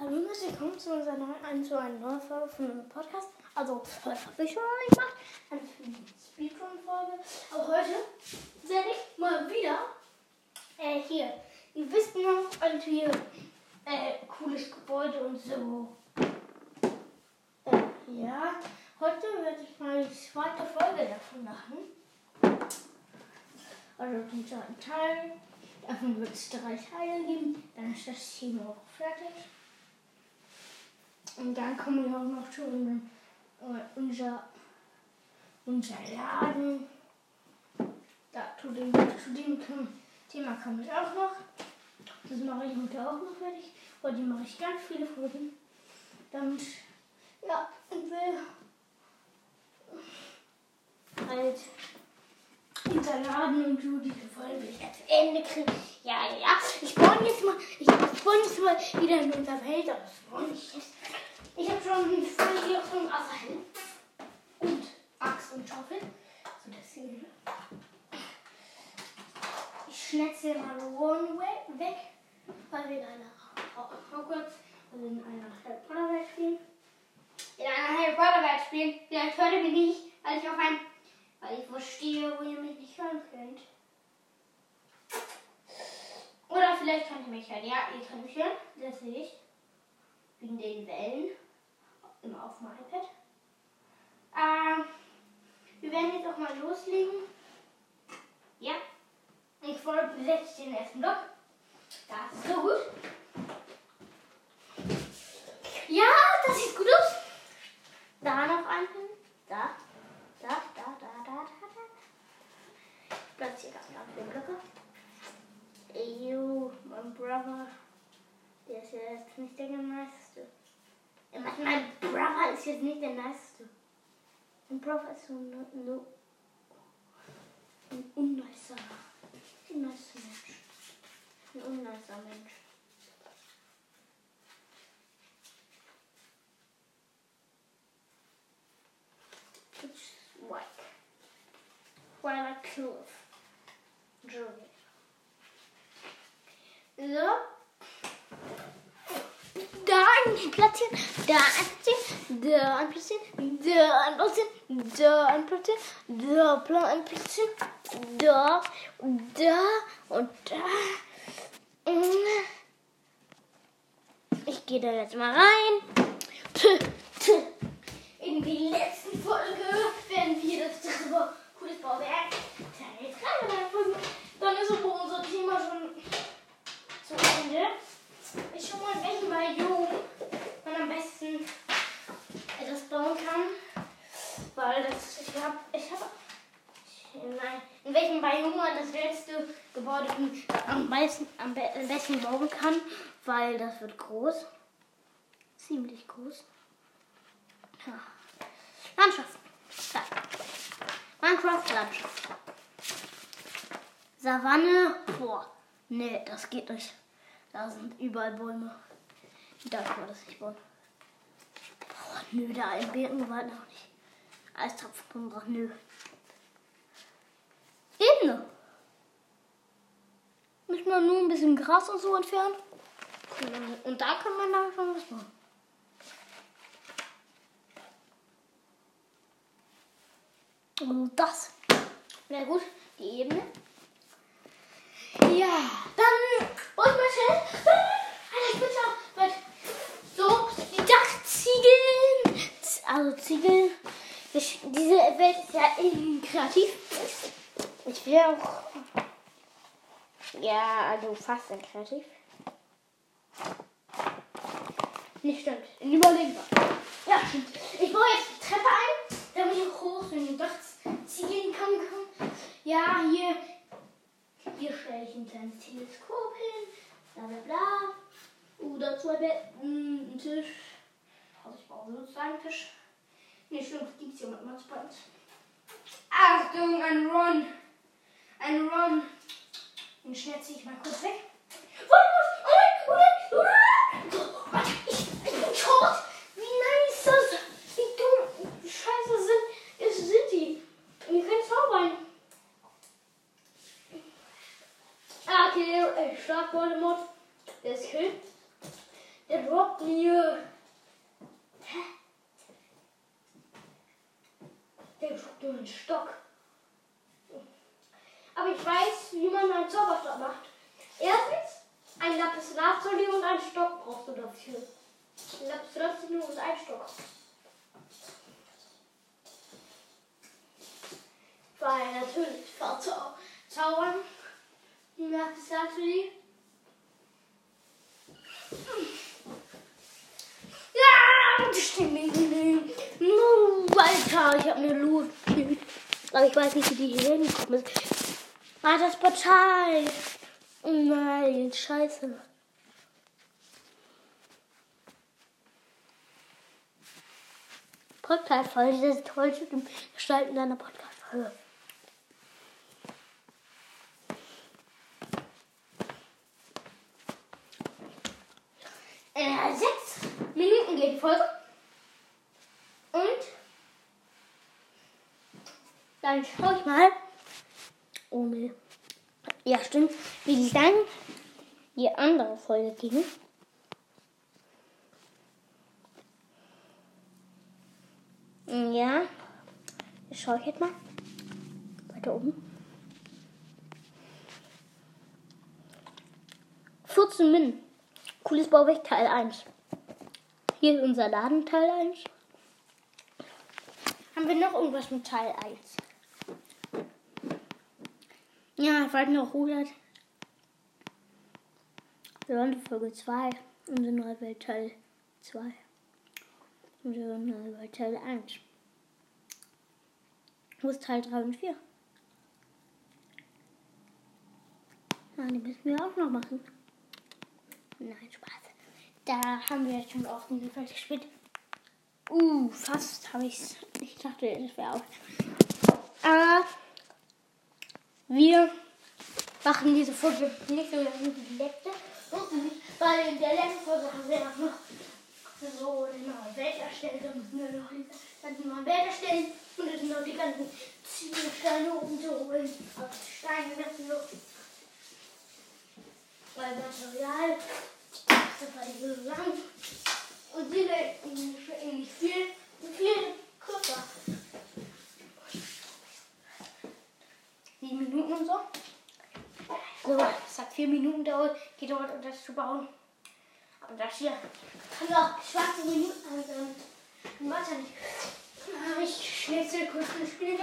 Hallo und herzlich willkommen zu einer neuen Folge von meinem Podcast. Also heute habe ich schon gemacht, eine Speedrun-Folge. Aber heute werde ich mal wieder hier, ihr wisst noch, hier cooles Gebäude und so. Ja, heute werde ich mal die zweite Folge davon machen. Also den zweiten Teil. Davon wird es 3 Teile geben, dann ist das Team auch fertig. Und dann kommen wir auch noch zu unser Laden. Zu dem Thema komme ich auch noch. Das mache ich heute auch noch fertig. Heute mache ich ganz viele Folgen. Damit, ja, und will halt unser Laden und so diese Folge will ich jetzt zu Ende kriegen. Ja. Ich spawn jetzt mal wieder in unser Feld aus. Ich habe schon voll hier auf dem Wasser und Axt und Schaufel. So, deswegen. Ich schnetze mal One weg, weil wir in einer Hogwarts, also in einer Harry Potter Welt spielen. Vielleicht hört ihr mich nicht, weil ich verstehe, wo ihr mich nicht hören könnt. Oder vielleicht könnt ihr mich hören. Ja, ihr könnt mich hören, das sehe ich. Wegen den Wellen. Immer auf dem iPad. Wir werden jetzt auch mal loslegen. Ja. Ich besetze den ersten Block. Das ist so gut. Ja, das sieht gut aus. Da noch einen. Da. Ich platziere ganz viele Blöcke. Mein Brother. Der ist ja jetzt nicht der niceste. Mein Brother ist jetzt nicht der niceste. Mein Brother ist so ein unnicer Mensch. Ein unnicer Mensch. It's Twilight Cliff. Journey. So. Da einplatzieren, da einplatzieren, da einplatzieren, da einplatzieren, da einplatzieren, da einplatzieren, da und da und da. Ich gehe da jetzt mal rein. In die letzten Folge werden wir das dritte cooles Bauwerk Teil 3 reinfolgen. Dann ist aber unser Thema schon zu Ende. Ich schau mal, in welchem Biom man am besten etwas bauen kann. Weil in welchem Biom man das letzte Gebäude am besten bauen kann. Weil das wird groß. Ziemlich groß. Ja. Landschaft. Da. Minecraft Landschaft. Savanne. Boah. Nee, das geht nicht. Da sind überall Bäume. Da kann man das nicht bauen. Boah, nö, da ein Birkenwald noch nicht. Eistropfen, nö. Ebene. Müssen wir nur ein bisschen Gras und so entfernen. Und da kann man da schon was bauen. Und das wäre gut, die Ebene. Ja, dann wollen wir schnell. Ich bin schon weit. So, die Dachziegeln. Also Ziegel. Diese Welt ist ja kreativ. Ich will auch. Ja, also fast kreativ. Nicht stimmt. Überlegbar. Ja, stimmt. Ich baue jetzt die Treppe ein, damit ich auch hoch in die Dachziegeln kommen kann. Ja, hier stelle ich ein kleines Teleskop hin, bla bla bla. Oder 2 Betten, ein Tisch. Also ich brauche sozusagen einen Tisch. Ne, stimmt, gibt es hier mit Matzband. Achtung, ein Ron. Den schnetze ich mal kurz weg. Ich bin tot. Wie nice das. Wie dumm. Wie scheiße sind die. Wir können zaubern. Okay, Stark Voldemort. Der ist Kill. Der Der droppt mir. Hä? Der droppt nur einen Stock. Aber ich weiß, wie man einen Zauberstab macht. Erstens, ein Lapislazuli und einen Stock brauchst du dafür. Ein Lapislazuli und einen Stock. Weil natürlich verzaubern die Lapislazuli. Ja, das stimmt nicht. Alter, ich habe eine Loot. Aber ich weiß nicht, wie die hier hingekommen ist. Ah, das Portal. Oh nein, scheiße. Podcast-Folge, das ist toll mit dem Gestalten deiner Podcast-Folge. In 6 Minuten geht die Folge. Und dann schaue ich mal. Oh nee. Ja, stimmt. Wie lang die andere Folge ging. Ja. Das schaue ich jetzt mal. Weiter oben. 14 Min. Cooles Bauwerk Teil 1. Hier ist unser Laden Teil 1. Haben wir noch irgendwas mit Teil 1? Ja, bald noch 100. Folge 2. Unsere neue Welt Teil 2. Unsere neue Welt Teil 1. Wo ist Teil 3 und 4? Ah, die müssen wir auch noch machen. Nein, Spaß. Da haben wir jetzt schon auf den Fall gespielt. Fast habe ich's. Ich dachte, das wäre auch. Wir machen diese Folge nicht so lange wie die letzte. Weil in der letzten Folge haben wir auch noch so eine neue Welt erstellt. Da müssen wir noch die ganze neue Welt erstellen. Und dann noch die ganzen Ziegelsteine umzuholen. Aber die Steine müssen noch. Weil Material. Das war nicht so lang. Und die nicht viel kürzer. 7 Minuten und so. So, es hat 4 Minuten gedauert, um das zu bauen. Aber das hier kann auch 20 Minuten sein. Warte nicht. Ich schnitzel kurz ein Spiel.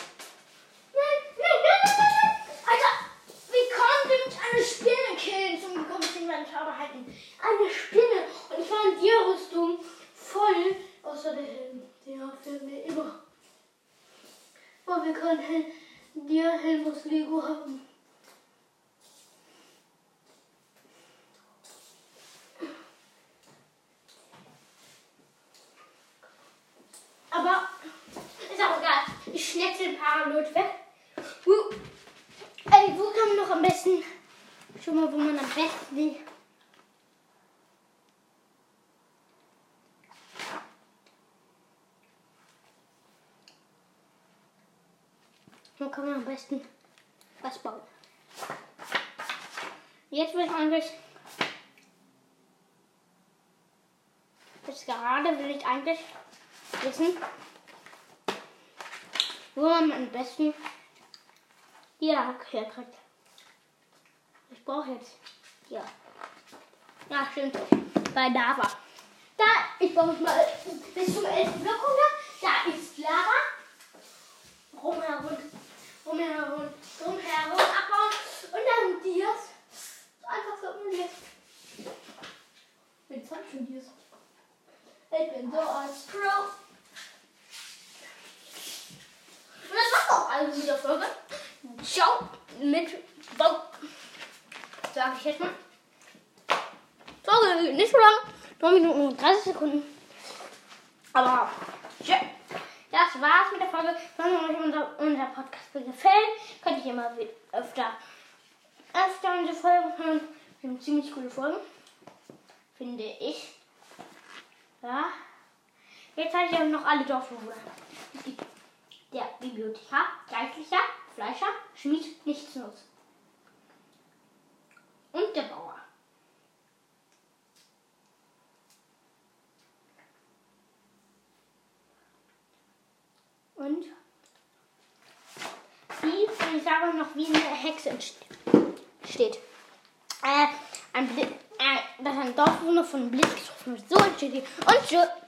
Nein. Alter, wie konnte mich eine Spinne killen? Zum Glück ich in meinen Zauber halten. Eine Spinne. Und ich war in der Rüstung voll. Außer der Helm. Der fehlt mir immer. Aber wir können der Helm aus Lego haben. Aber ist auch egal. Ich schnetzel ein paar Leute weg. Wo kann man noch am besten? Schon mal, wo man am besten. Wo kann man am besten was bauen? Jetzt will ich eigentlich. Jetzt gerade will ich eigentlich wissen, wo man am besten die Hack herkriegt. Ich brauche jetzt hier. Ja, stimmt. Bei Lava. Da, ich baue mich mal bis zum 11. Block runter. Da ist Lava. Rumherum abbauen. Und dann Dias. Einfach so umgelegt. Jetzt hab ich schon Dias. Ich bin so als Pro. Und das war's auch alles mit der Folge. Ciao mit Bau. Sag ich jetzt mal. Folge nicht so lang. 9 Minuten und 30 Sekunden. Aber ja, das war's mit der Folge. Wenn euch unser Podcast gefällt, könnt ihr immer öfter unsere Folgen hören. Wir haben ziemlich coole Folgen. Finde ich. Ja. Jetzt zeige ich euch noch alle Dorfbewohner. Es gibt der Bibliothekar, Geistlicher, Fleischer, Schmied, Nichtsnutz. Und der Bauer. darum noch, wie eine Hexe entsteht. Dass ein Dorfbewohner von einem Blitz getroffen wird. So entsteht die. Und